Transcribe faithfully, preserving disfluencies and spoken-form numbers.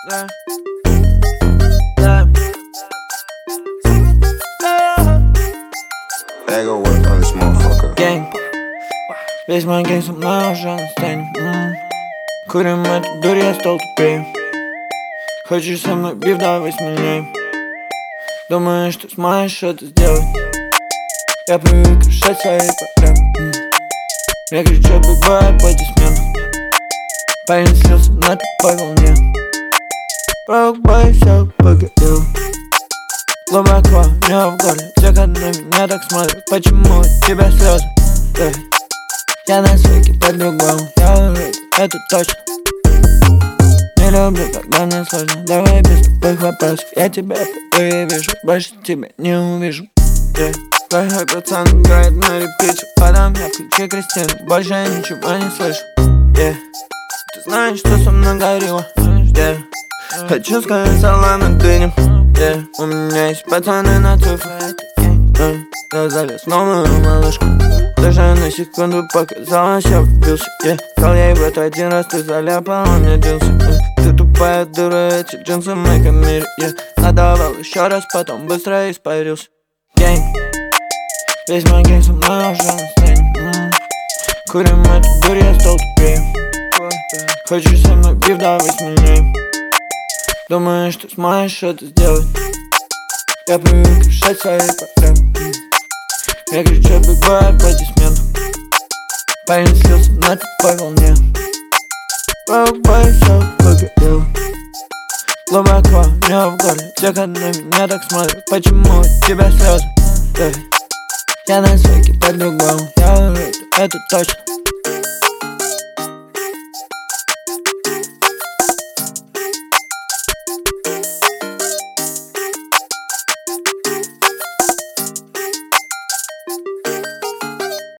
Да. Да. I go work on this motherfucker. Гэнг. Весь мой гэнг со мной уже настанет. м-м. Курим эту дурь, я стал тупее. Хочешь со мной биф, давай смелее. Думаешь, что сможешь это сделать? Я привык решать свои проблемы. м. Я кричу бигбой, аплодисмент. Парень слился на тупой волне. Бой, все погорел. Глубоко, не в горле. Все, кто на меня так смотрят. Почему от тебя слезы? Yeah. Я на свеке по-другому. Я уверен, это точно. Не люблю, когда мне сложно. Давай без тупых вопросов. Я тебя впервые вижу. Больше тебя не увижу. Yeah. Плохой пацан играет на репите. Потом я включу Кристину. Больше я ничего не слышу. Yeah. Ты знаешь, что со мной горело. Yeah. Хочу сказать салам на дыню. Yeah. У меня есть пацаны на цифры. yeah. Я залез в новую малышку. Даже на секунду показалось, я влюбился. yeah. Сказал ей в это один раз, ты заляпала мне джинсы. yeah. Ты тупая дура, эти джинсы в моем мире. yeah. Надавал еще раз, потом быстро испарился. Гэнг. Весь мой гэнг со мной уже настанет. м-м. Курим эту дурь, я стал тупее. Хочешь со мной биф, давай смелее. Думаешь, что сможешь это сделать? Я привык решать свои проблемы. м. Я кричу бигбой, аплодисмент. Парень слился на тупой волне. Бой, все погорел. Глубоко, не в горле. Все, кто на меня так смотрят. Почему от тебя слезы? Yeah. Я на свеке по-другому. Я уверен, это точно.